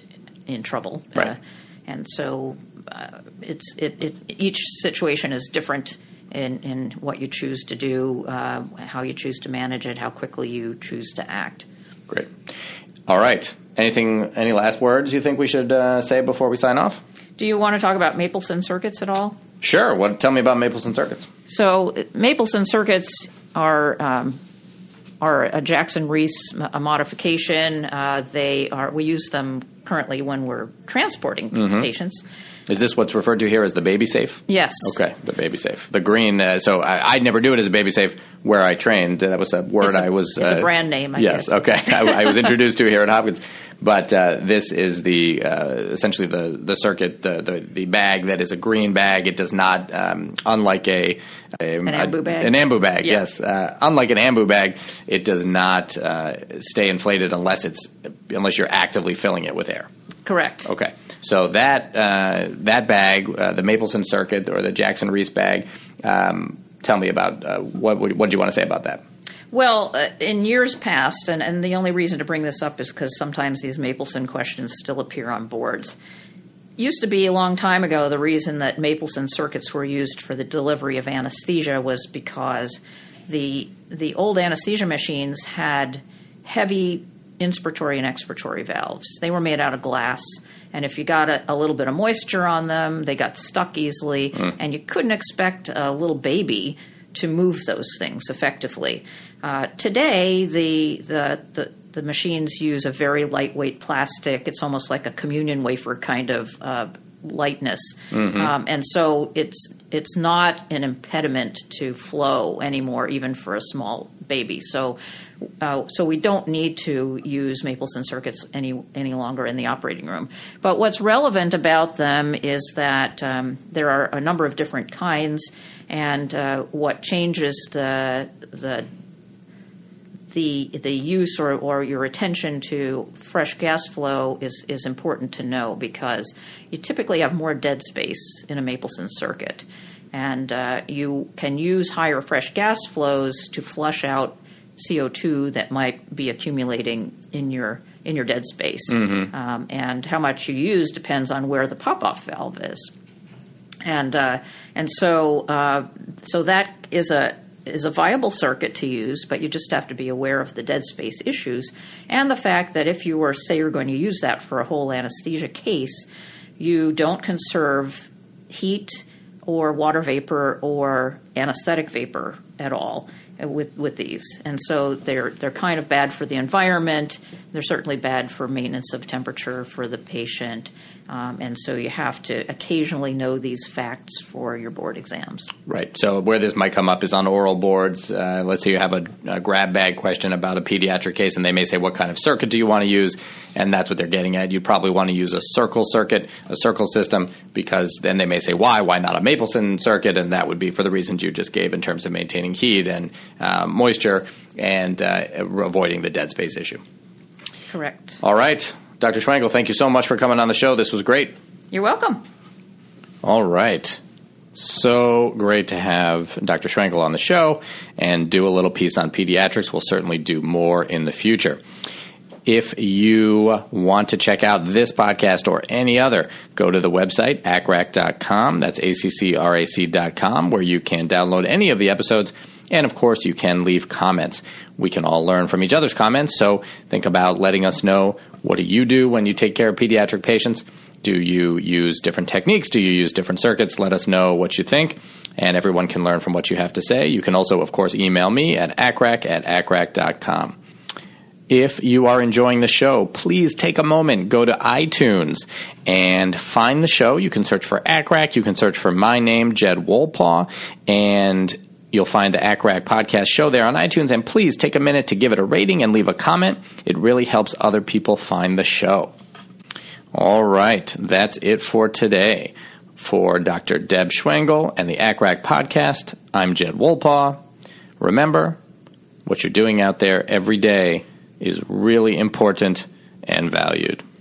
in trouble. Right. Uh, and so uh, it's it, it each situation is different in, in what you choose to do, uh, how you choose to manage it, how quickly you choose to act. Great. All right. Anything? Any last words you think we should uh, say before we sign off? Do you want to talk about Mapleson circuits at all? Sure. What? Tell me about Mapleson circuits. So Mapleson circuits are um, are a Jackson Reese a modification. Uh, they are. We use them currently when we're transporting mm-hmm. patients. Is this what's referred to here as the baby safe? Yes. Okay, the baby safe. The green, uh, so I, I'd never do it as a baby safe where I trained. That was a word it's a, I was... It's uh, a brand name, I yes, guess. Okay. I, I was introduced to here at Hopkins. But uh, this is the uh, essentially the, the circuit, the, the, the bag that is a green bag. It does not, um, unlike a... a an ambu bag. An ambu bag, yeah. yes. Uh, unlike an ambu bag, it does not uh, stay inflated unless it's unless you're actively filling it with air. Correct. Okay. So that uh, that bag, uh, the Mapleson circuit or the Jackson Reese bag, um, tell me about uh, what what do you want to say about that? Well, uh, in years past, and, and the only reason to bring this up is because sometimes these Mapleson questions still appear on boards. Used to be a long time ago, the reason that Mapleson circuits were used for the delivery of anesthesia was because the the old anesthesia machines had heavy inspiratory and expiratory valves. They were made out of glass, and if you got a, a little bit of moisture on them, they got stuck easily, mm. and you couldn't expect a little baby to move those things effectively. Uh, today, the, the the the machines use a very lightweight plastic. It's almost like a communion wafer kind of uh, lightness, mm-hmm. um, and so it's it's not an impediment to flow anymore, even for a small baby. So. Uh, so we don't need to use Mapleson circuits any any longer in the operating room. But what's relevant about them is that um, there are a number of different kinds, and uh, what changes the the the the use or, or your attention to fresh gas flow is is important to know, because you typically have more dead space in a Mapleson circuit, and uh, you can use higher fresh gas flows to flush out C O two that might be accumulating in your in your dead space. Mm-hmm. Um, and how much you use depends on where the pop-off valve is. And uh, and so uh, so that is a is a viable circuit to use, but you just have to be aware of the dead space issues and the fact that if you were, say you're going to use that for a whole anesthesia case, you don't conserve heat or water vapor or anesthetic vapor at all with with these. And so they're they're kind of bad for the environment. They're certainly bad for maintenance of temperature for the patient. Um, and so you have to occasionally know these facts for your board exams. Right. So where this might come up is on oral boards. Uh, let's say you have a, a grab bag question about a pediatric case, and they may say, what kind of circuit do you want to use? And that's what they're getting at. You'd probably want to use a circle circuit, a circle system, because then they may say, why? Why not a Mapleson circuit? And that would be for the reasons you just gave in terms of maintaining heat and uh, moisture and uh, avoiding the dead space issue. Correct. All right. Doctor Schwengel, thank you so much for coming on the show. This was great. You're welcome. All right. So great to have Doctor Schwengel on the show and do a little piece on pediatrics. We'll certainly do more in the future. If you want to check out this podcast or any other, go to the website, A C R A C dot com. That's A C C R A C dot com, where you can download any of the episodes. And, of course, you can leave comments. We can all learn from each other's comments, so think about letting us know, what do you do when you take care of pediatric patients? Do you use different techniques? Do you use different circuits? Let us know what you think, and everyone can learn from what you have to say. You can also, of course, email me at A C R A C at A C R A C dot com. If you are enjoying the show, please take a moment, go to iTunes and find the show. You can search for A C R A C. You can search for my name, Jed Wolpaw, and you'll find the A C R A C podcast show there on iTunes. And please take a minute to give it a rating and leave a comment. It really helps other people find the show. All right, that's it for today. For Doctor Deb Schwengel and the A C R A C podcast, I'm Jed Wolpaw. Remember, what you're doing out there every day is really important and valued.